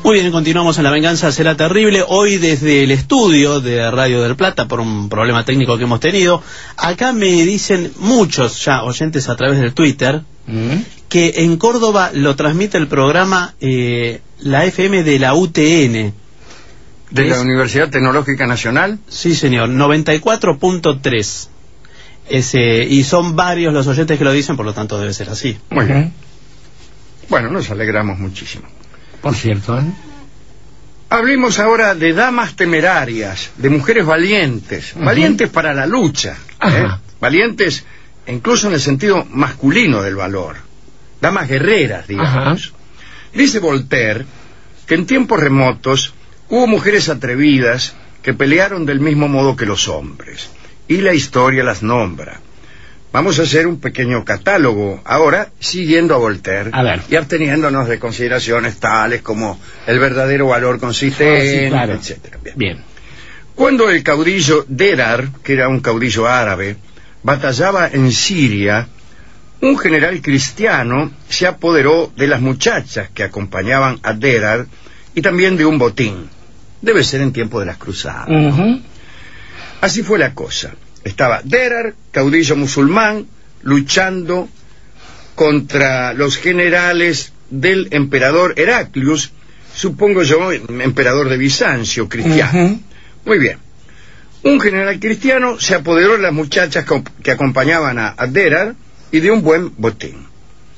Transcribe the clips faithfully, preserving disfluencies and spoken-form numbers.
Muy bien, continuamos en La Venganza Será Terrible. Hoy desde el estudio de Radio del Plata, por un problema técnico que hemos tenido. Acá me dicen muchos ya oyentes a través del Twitter ¿Mm? que en Córdoba lo transmite el programa eh, la F M de la U T N. ¿De la es... Universidad Tecnológica Nacional? Sí, señor, noventa y cuatro punto tres. Ese, y son varios los oyentes que lo dicen, por lo tanto debe ser así. Muy bien. Bueno, nos alegramos muchísimo. Por cierto, ¿eh? Hablemos ahora de damas temerarias, de mujeres valientes, uh-huh. valientes para la lucha, ¿eh? Valientes incluso en el sentido masculino del valor, damas guerreras, digamos. Uh-huh. Dice Voltaire que en tiempos remotos hubo mujeres atrevidas que pelearon del mismo modo que los hombres, y la historia las nombra. Vamos a hacer un pequeño catálogo ahora, siguiendo a Voltaire, a ver. y absteniéndonos de consideraciones tales como el verdadero valor consistente, oh, sí, claro. etcétera. Bien. Bien. Cuando el caudillo Derar, que era un caudillo árabe, batallaba en Siria, un general cristiano se apoderó de las muchachas que acompañaban a Derar y también de un botín. Debe ser en tiempo de las cruzadas. Uh-huh. Así fue la cosa. Estaba Derar, caudillo musulmán, luchando contra los generales del emperador Heraclius, supongo yo, emperador de Bizancio, cristiano. Uh-huh. Muy bien. Un general cristiano se apoderó de las muchachas que acompañaban a, a Derar y de un buen botín.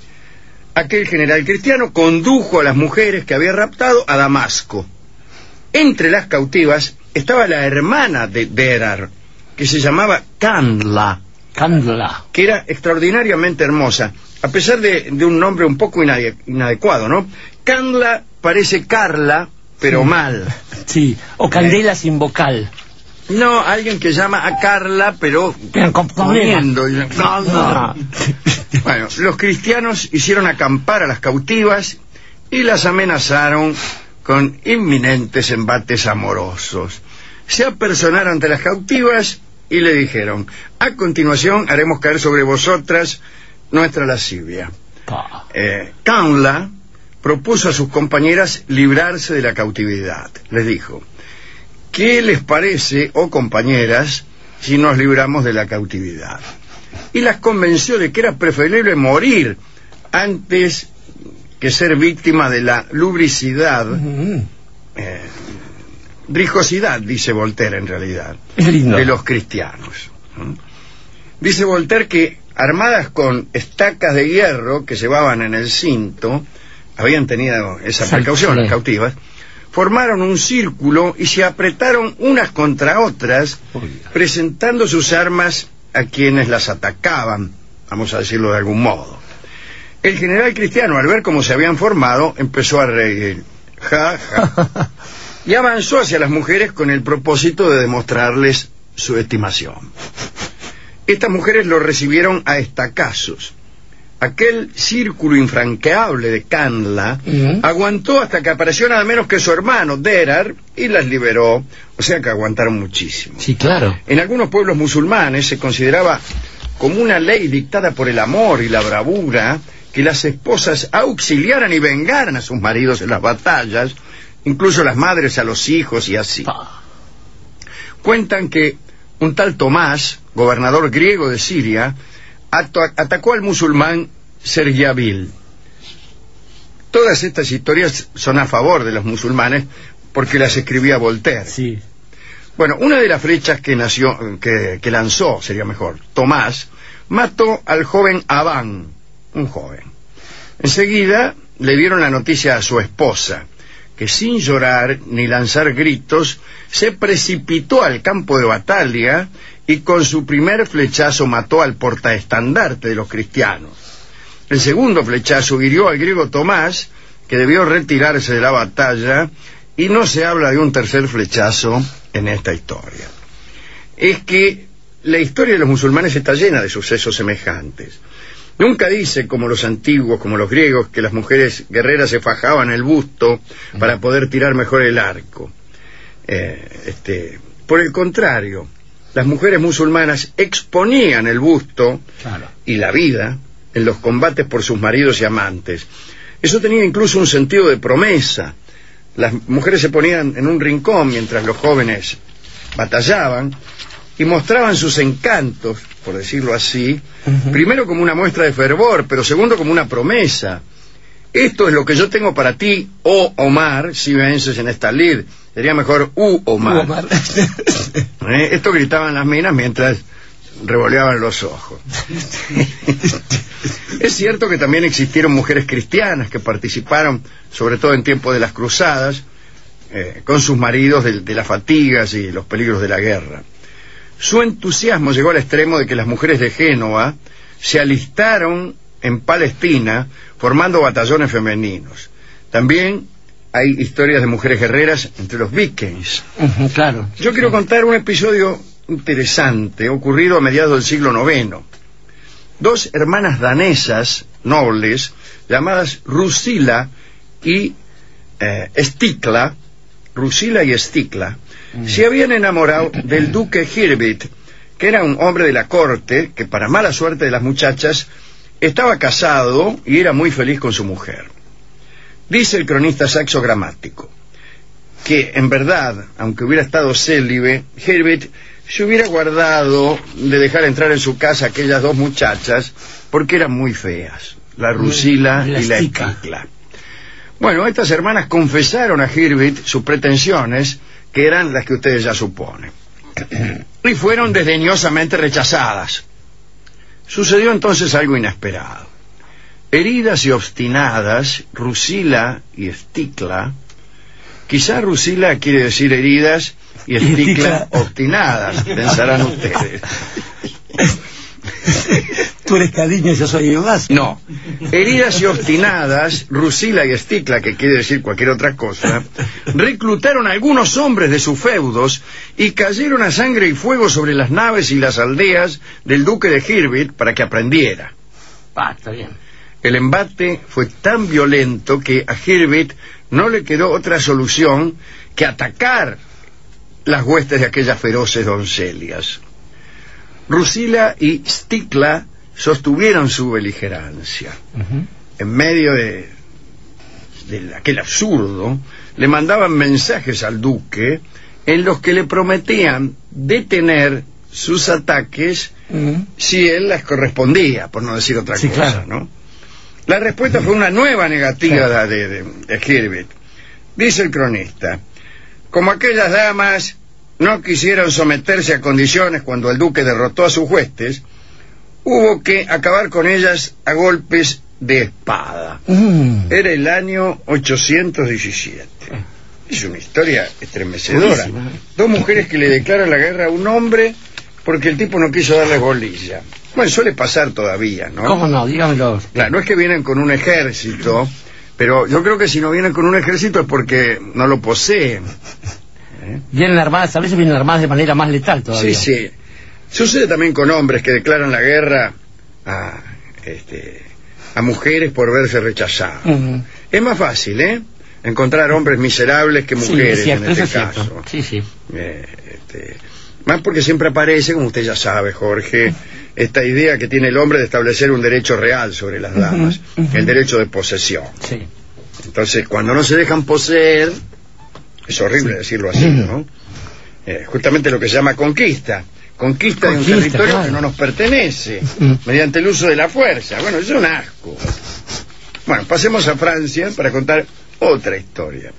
Aquel general cristiano condujo a las mujeres que había raptado a Damasco. Entre las cautivas estaba la hermana de Derar, que se llamaba Candla, Candla, que era extraordinariamente hermosa, a pesar de, de un nombre un poco inade inadecuado, ¿no? Candla parece Carla, pero sí. mal. Sí, o Candela eh. sin vocal. No, alguien que llama a Carla, pero comiendo. No, no. Bueno, los cristianos hicieron acampar a las cautivas y las amenazaron con inminentes embates amorosos. Se apersonaron ante las cautivas y le dijeron: a continuación haremos caer sobre vosotras nuestra lascivia. Eh, Candla propuso a sus compañeras librarse de la cautividad. Les dijo: ¿qué les parece, oh compañeras, si nos libramos de la cautividad? Y las convenció de que era preferible morir antes que ser víctima de la lubricidad, uh-huh. eh, rijosidad, dice Voltaire en realidad, de los cristianos. ¿Mm? Dice Voltaire que armadas con estacas de hierro que llevaban en el cinto, habían tenido esa precaución las cautivas, formaron un círculo y se apretaron unas contra otras, presentando sus armas a quienes las atacaban, vamos a decirlo de algún modo. El general cristiano, al ver cómo se habían formado, empezó a reír, ja, ja, y avanzó hacia las mujeres con el propósito de demostrarles su estimación. Estas mujeres lo recibieron a estacazos. Aquel círculo infranqueable de Candla uh-huh. aguantó hasta que apareció nada menos que su hermano Derar y las liberó, o sea que aguantaron muchísimo. Sí, claro. En algunos pueblos musulmanes se consideraba como una ley dictada por el amor y la bravura que las esposas auxiliaran y vengaran a sus maridos en las batallas, incluso las madres a los hijos y así. Ah. Cuentan que un tal Tomás, gobernador griego de Siria, atacó al musulmán Sergiabil. Todas estas historias son a favor de los musulmanes porque las escribía Voltaire. Sí. Bueno, una de las flechas que nació, que, que lanzó, sería mejor, Tomás, mató al joven Abán, un joven. Enseguida le dieron la noticia a su esposa, que sin llorar ni lanzar gritos, se precipitó al campo de batalla y con su primer flechazo mató al portaestandarte de los cristianos. El segundo flechazo hirió al griego Tomás, que debió retirarse de la batalla, y no se habla de un tercer flechazo en esta historia. Es que la historia de los musulmanes está llena de sucesos semejantes. Nunca dice, como los antiguos, como los griegos, que las mujeres guerreras se fajaban el busto para poder tirar mejor el arco. Eh, este, por el contrario, las mujeres musulmanas exponían el busto claro. y la vida en los combates por sus maridos y amantes. Eso tenía incluso un sentido de promesa. las mujeres se ponían en un rincón mientras los jóvenes batallaban y mostraban sus encantos, por decirlo así, uh-huh. primero como una muestra de fervor, pero segundo como una promesa. Esto es lo que yo tengo para ti, oh Omar, si vences en esta lid. Sería mejor, uh Omar. Uh, Omar. ¿Eh? Esto gritaban las minas mientras revoleaban los ojos. Es cierto que también existieron mujeres cristianas que participaron, sobre todo en tiempos de las cruzadas, eh, con sus maridos de, de las fatigas y los peligros de la guerra. Su entusiasmo llegó al extremo de que las mujeres de Génova se alistaron en Palestina formando batallones femeninos. También hay historias de mujeres guerreras entre los vikings. Uh-huh, claro. Yo quiero contar un episodio interesante ocurrido a mediados del siglo noveno. Dos hermanas danesas nobles llamadas Rusila y eh, Stikla, Rusila y Stikla, mm. se habían enamorado del duque Hirbit, que era un hombre de la corte que, para mala suerte de las muchachas, estaba casado y era muy feliz con su mujer. Dice el cronista Saxo Gramático que, en verdad, aunque hubiera estado célibe, Hirbit se hubiera guardado de dejar entrar en su casa a aquellas dos muchachas porque eran muy feas, la Rusila y la Stikla. Bueno, estas hermanas confesaron a Hirbit sus pretensiones, que eran las que ustedes ya suponen, y fueron desdeñosamente rechazadas. Sucedió entonces algo inesperado. Heridas y obstinadas, Rusila y Stikla, quizá Rusila quiere decir heridas y Stikla obstinadas, pensarán ustedes. Tú eres Cadiño y yo soy Ibas. No, heridas y obstinadas, Rusila y Stikla, que quiere decir cualquier otra cosa, reclutaron a algunos hombres de sus feudos y cayeron a sangre y fuego sobre las naves y las aldeas del duque de Hirbit para que aprendiera. Ah, está bien. El embate fue tan violento que a Hirbit no le quedó otra solución que atacar las huestes de aquellas feroces doncellas. Rusila y Stikla sostuvieron su beligerancia. Uh-huh. En medio de, de aquel absurdo, le mandaban mensajes al duque en los que le prometían detener sus ataques uh-huh. si él las correspondía, por no decir otra sí, cosa, claro. ¿no? La respuesta uh-huh. fue una nueva negativa claro. de, de, de Hirbit. Dice el cronista: como aquellas damas no quisieron someterse a condiciones cuando el duque derrotó a sus huestes, hubo que acabar con ellas a golpes de espada. Mm. Era el año ochocientos diecisiete. Es una historia estremecedora. Buenísima. Dos mujeres que le declaran la guerra a un hombre porque el tipo no quiso darles bolilla. Bueno, suele pasar todavía, ¿no? ¿Cómo no? Dígamelo. Claro, no es que vienen con un ejército, pero yo creo que si no vienen con un ejército es porque no lo poseen. ¿Eh? Vienen armadas, a veces vienen armadas de manera más letal todavía. Sí, sí. Sucede también con hombres que declaran la guerra a, este, a mujeres por verse rechazados. Uh-huh. Es más fácil, ¿eh? Encontrar hombres miserables que mujeres, sí, cierto, en este caso. Sí, sí. Eh, este, más porque siempre aparece, como usted ya sabe, Jorge, esta idea que tiene el hombre de establecer un derecho real sobre las damas, uh-huh, uh-huh. el derecho de posesión. Sí. Entonces, cuando no se dejan poseer, es horrible sí. decirlo así, ¿no? Eh, justamente lo que se llama conquista. Conquista, conquista de un territorio claro. que no nos pertenece, uh-huh. mediante el uso de la fuerza. Bueno, eso es un asco. Bueno, pasemos a Francia para contar otra historia.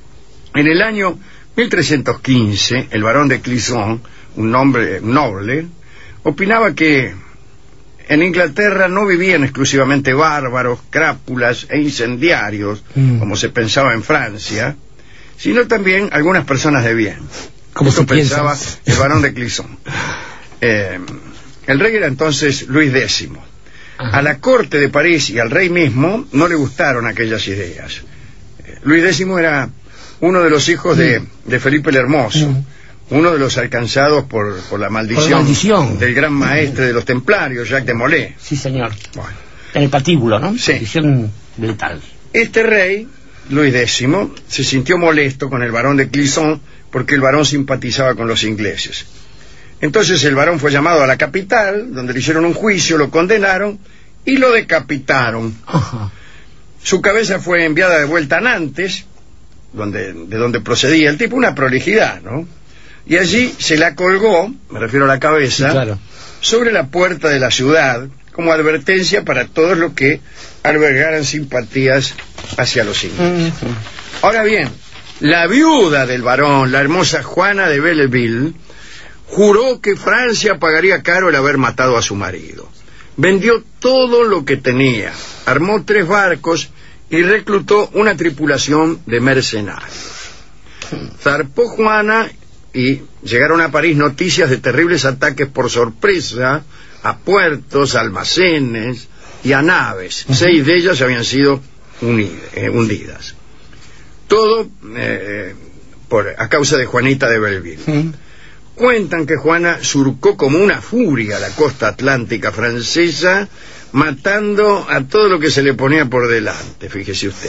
En el año mil trescientos quince, el barón de Clisson, un hombre noble, opinaba que en Inglaterra no vivían exclusivamente bárbaros, crápulas e incendiarios, mm. como se pensaba en Francia, sino también algunas personas de bien. Como Esto se pensaba piensa. el barón de Clisson. Eh, el rey era entonces Luis décimo. Ajá. A la corte de París y al rey mismo no le gustaron aquellas ideas. Eh, Luis décimo era uno de los hijos de, de Felipe el Hermoso, mm. uno de los alcanzados por, por, la maldición por la maldición del gran maestre de los templarios, Jacques de Molay. Sí, señor. Bueno. En el patíbulo, ¿no? Sí. Maldición letal. Este rey, Luis décimo, se sintió molesto con el barón de Clisson porque el barón simpatizaba con los ingleses. Entonces el barón fue llamado a la capital, donde le hicieron un juicio, lo condenaron y lo decapitaron. Ajá. Su cabeza fue enviada de vuelta a Nantes donde, de donde procedía el tipo, una prolijidad, ¿no? Y allí se la colgó, me refiero a la cabeza, sí, claro, sobre la puerta de la ciudad, como advertencia para todos los que albergaran simpatías hacia los ingleses. Uh-huh. Ahora bien, la viuda del varón, la hermosa Juana de Belleville, juró que Francia pagaría caro el haber matado a su marido. Vendió todo lo que tenía, armó tres barcos y reclutó una tripulación de mercenarios. Zarpó Juana y llegaron a París noticias de terribles ataques por sorpresa a puertos, almacenes y a naves. Uh-huh. Seis de ellas habían sido unid- eh, hundidas. Todo eh, por, a causa de Juanita de Belleville. Uh-huh. Cuentan que Juana surcó como una furia la costa atlántica francesa, matando a todo lo que se le ponía por delante, fíjese usted.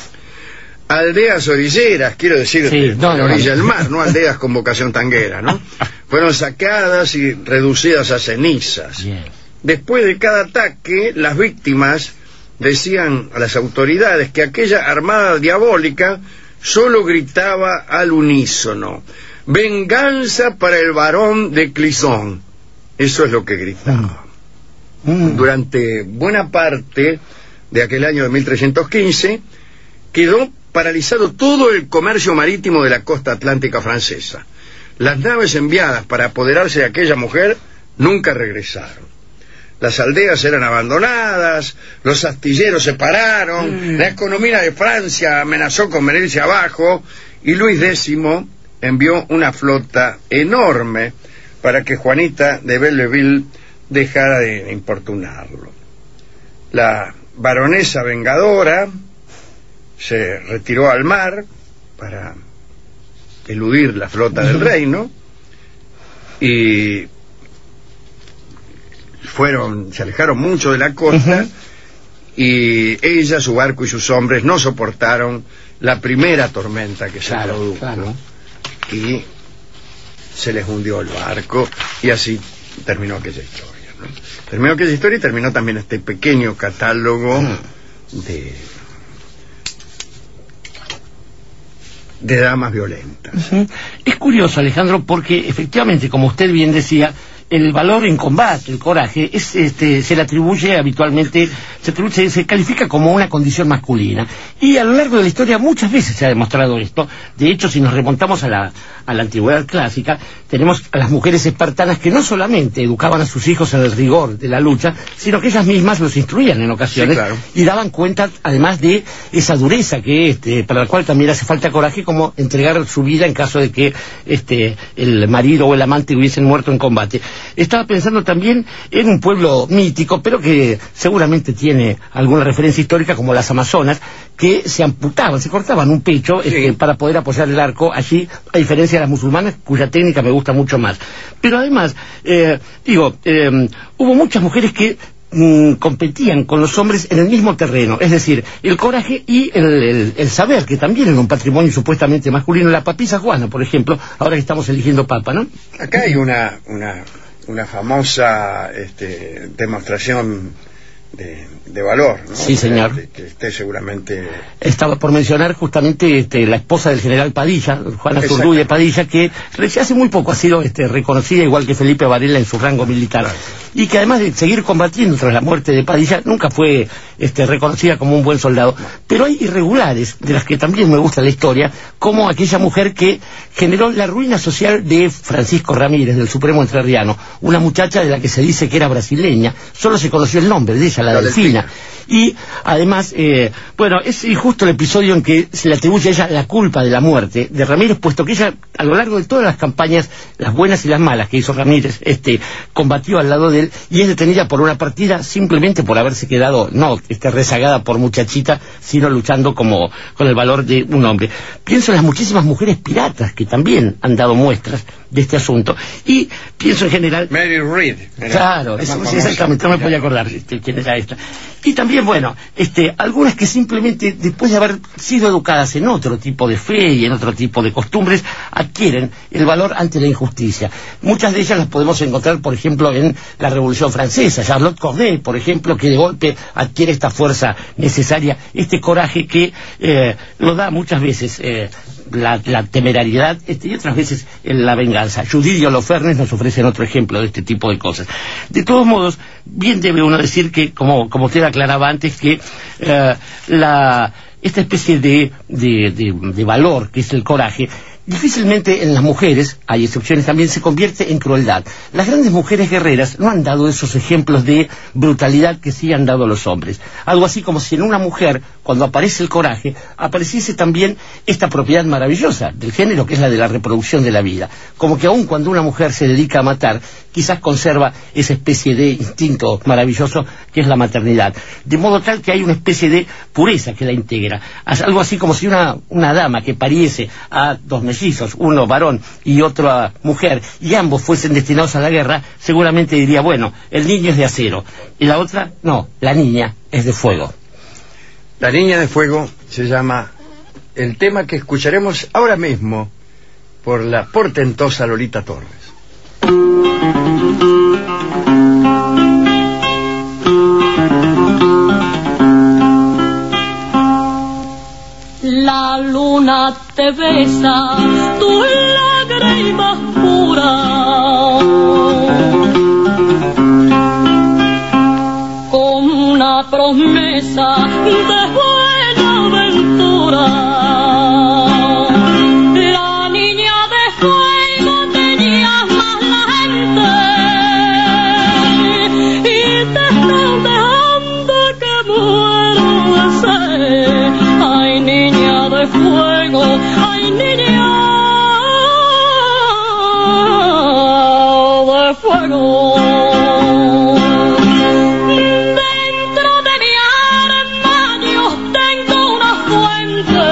Aldeas orilleras, quiero decir, sí, de, no, de la orilla no. del mar, no aldeas con vocación tanguera, ¿no? Fueron saqueadas y reducidas a cenizas. Yeah. Después de cada ataque, las víctimas decían a las autoridades que aquella armada diabólica solo gritaba al unísono: venganza para el barón de Clisson. Eso es lo que gritaba. Mm. Mm. Durante buena parte de aquel año de mil trescientos quince quedó paralizado todo el comercio marítimo de la costa atlántica francesa. Las naves enviadas para apoderarse de aquella mujer nunca regresaron. Las aldeas eran abandonadas, los astilleros se pararon, mm. la economía de Francia amenazó con venirse abajo, y Luis décimo envió una flota enorme para que Juanita de Belleville dejara de importunarlo. La baronesa vengadora se retiró al mar para eludir la flota del reino, y fueron, se alejaron mucho de la costa, uh-huh. y ella, su barco y sus hombres no soportaron la primera tormenta que se claro, produjo, claro. y se les hundió el barco, y así terminó aquella historia, ¿no? Terminó aquella historia y terminó también este pequeño catálogo uh-huh. de de damas violentas. Uh-huh. Es curioso, Alejandro, porque efectivamente, como usted bien decía, el valor en combate, el coraje, es, este, se le atribuye habitualmente, se, atribuye, se califica como una condición masculina. Y a lo largo de la historia muchas veces se ha demostrado esto. De hecho, si nos remontamos a la, a la antigüedad clásica, tenemos a las mujeres espartanas que no solamente educaban a sus hijos en el rigor de la lucha, sino que ellas mismas los instruían en ocasiones, sí, claro. y daban cuenta, además, de esa dureza que este, para la cual también hace falta coraje, como entregar su vida en caso de que este, el marido o el amante hubiesen muerto en combate. Estaba pensando también en un pueblo mítico, pero que seguramente tiene alguna referencia histórica, como las amazonas, que se amputaban, se cortaban un pecho sí. este, para poder apoyar el arco allí, a diferencia de las musulmanas, cuya técnica me gusta mucho más. Pero además, eh, digo, eh, hubo muchas mujeres que mm, competían con los hombres en el mismo terreno, es decir, el coraje y el, el, el saber, que también era un patrimonio supuestamente masculino. La papisa Juana, por ejemplo, ahora que estamos eligiendo papa, ¿no? Acá hay una... una... una famosa este, demostración de, de valor, ¿no? Sí, señor. Que, que usted seguramente... Estaba por mencionar justamente este, la esposa del general Padilla, Juana Zurduy de Padilla, que hace muy poco ha sido este, reconocida, igual que Felipe Varela, en su rango militar. Claro. Y que además de seguir combatiendo tras la muerte de Padilla, nunca fue este, reconocida como un buen soldado. Pero hay irregulares, de las que también me gusta la historia, como aquella mujer que generó la ruina social de Francisco Ramírez, del Supremo Entrerriano, una muchacha de la que se dice que era brasileña, solo se conoció el nombre de ella, la, la Delfina. Delfina. Y además, eh, bueno, es injusto el episodio en que se le atribuye a ella la culpa de la muerte de Ramírez, puesto que ella, a lo largo de todas las campañas, las buenas y las malas que hizo Ramírez, este, combatió al lado de él, y es detenida por una partida simplemente por haberse quedado, no este, rezagada por muchachita, sino luchando como con el valor de un hombre. Pienso en las muchísimas mujeres piratas que también han dado muestras de este asunto. Y pienso en general... Mary Read. Claro, eso, sí, exactamente, no me podía acordar este, quién era esta. Y también, bueno, este, algunas que simplemente, después de haber sido educadas en otro tipo de fe y en otro tipo de costumbres, adquieren el valor ante la injusticia. Muchas de ellas las podemos encontrar, por ejemplo, en la Revolución Francesa. Charlotte Corday, por ejemplo, que de golpe adquiere esta fuerza necesaria, este coraje que eh, lo da muchas veces eh, la, la temerariedad este, y otras veces eh, la venganza. Judith y Holofernes nos ofrecen otro ejemplo de este tipo de cosas. De todos modos, bien debe uno decir que, como, como usted aclaraba antes, que eh, la, esta especie de, de, de, de valor que es el coraje, difícilmente en las mujeres, hay excepciones también, se convierte en crueldad. Las grandes mujeres guerreras no han dado esos ejemplos de brutalidad que sí han dado los hombres. Algo así como si en una mujer, cuando aparece el coraje, apareciese también esta propiedad maravillosa del género, que es la de la reproducción de la vida. Como que aun cuando una mujer se dedica a matar, quizás conserva esa especie de instinto maravilloso que es la maternidad. De modo tal que hay una especie de pureza que la integra. Algo así como si una, una dama que pariese a dos mellizos, uno varón y otra mujer, y ambos fuesen destinados a la guerra, seguramente diría, bueno, el niño es de acero, y la otra, no, la niña es de fuego. La niña de fuego se llama el tema que escucharemos ahora mismo por la portentosa Lolita Torres. La luna te besa, tu lágrima pura, con una promesa de buena aventura. La niña de fuego tenía más la gente y te están dejando que muero de sed. Ay, niña de fuego, ay, niña de fuego. Dentro de mi armario tengo una fuente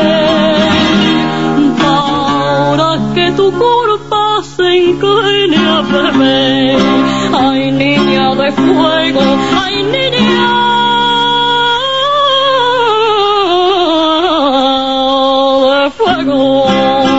para que tu culpa se incline a beber. Ay, niña de fuego, ay, niña fuego.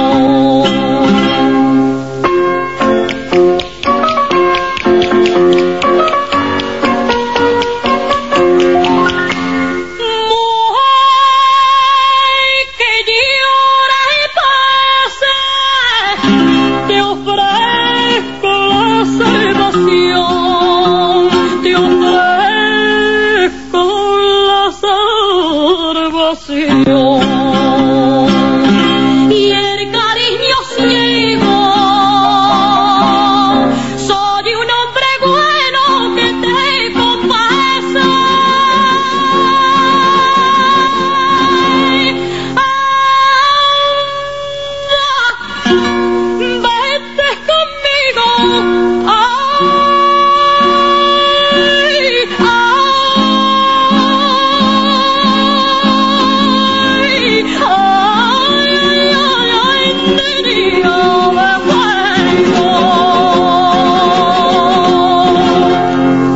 Y el cariño ciego, soy un hombre bueno que te compasa. Anda, vete conmigo.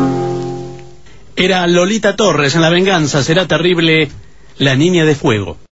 Era Lolita Torres en La venganza será terrible, la niña de fuego.